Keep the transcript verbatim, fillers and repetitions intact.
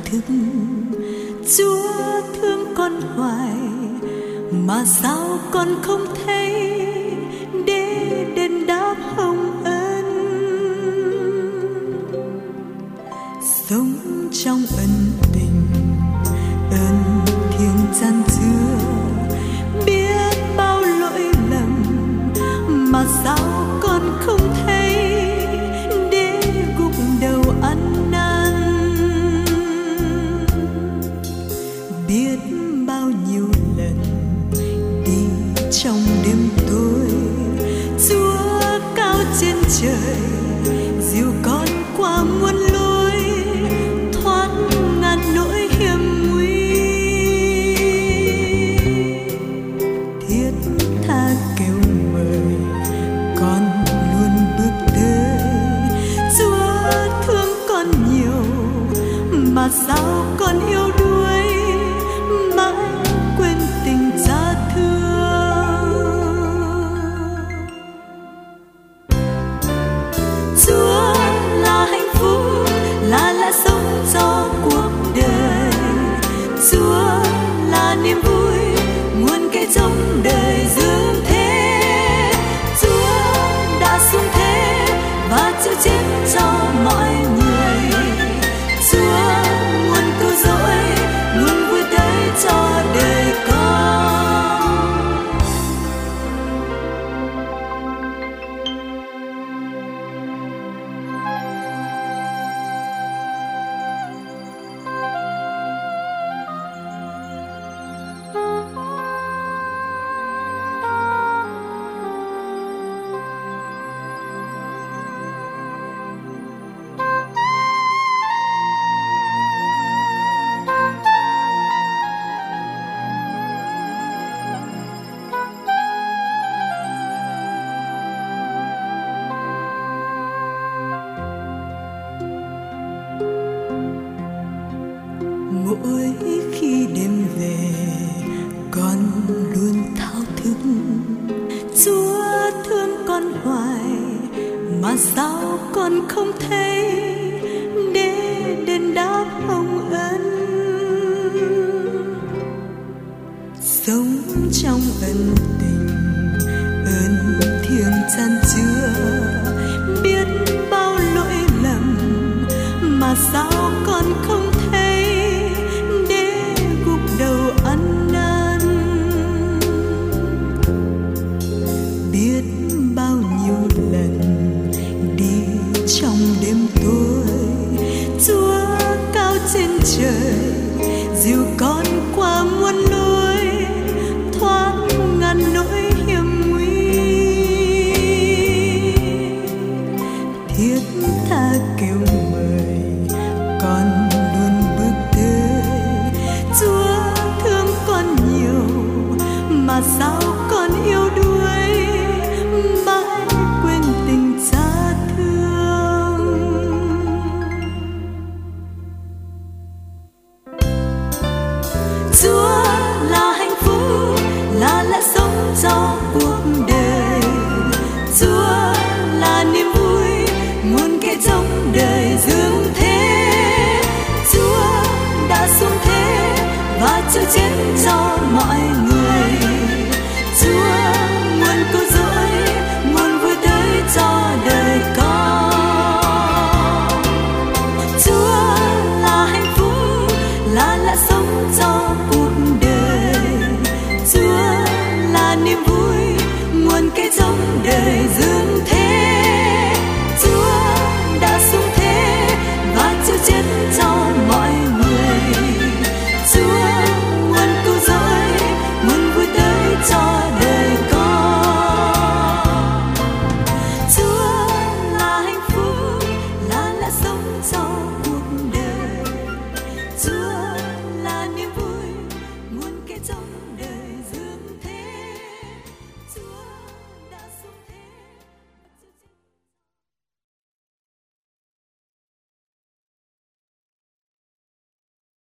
thức. Chúa thương con hoài mà sao con không thấy để đền đáp hồng ân. Sống trong ân tình, ơn thiêng chan chứa, biết bao lỗi lầm mà sao con không thấy để gục đầu ăn năn. Biết bao nhiêu lần đi trong đêm tối, Chúa cao trên trời dìu con qua muôn lối, thoát ngàn nỗi hiểm nguy. Thiết tha kêu mời con luôn bước tới. Chúa thương con nhiều mà sao con yếu đuối, mãi quên tình cha thương. Chúa là hạnh phúc, là lẽ sống cho cuộc đời. Chúa là niềm vui, nguồn cây trong đời dương thế. Chúa đã xuống thế và chịu chết cho mọi người. Chúa muốn cứu rỗi, luôn vui tới cho đời con. Mỗi khi đêm về con luôn thao thức. Chúa thương con hoài mà sao con không thấy để đền đáp hồng ân. Sống trong ân tình, ơn thiêng chan chứa, biết bao lỗi lầm mà sao con không thấy để gục đầu ăn năn. Biết bao nhiêu lần đi trong đêm tối, Chúa cao trên trời dìu con qua muôn lối, thoát ngàn nỗi hiểm nguy. Thiết tha kêu mời con luôn bước tới. Chúa thương con nhiều mà sao con yếu đuối, mãi quên tình cha thương. Chúa là hạnh phúc, là lẽ sống cho cuộc đời. Chúa là niềm vui, nguồn cây trong đời dương thế. Chúa đã xuống thế và chịu chết cho mọi người.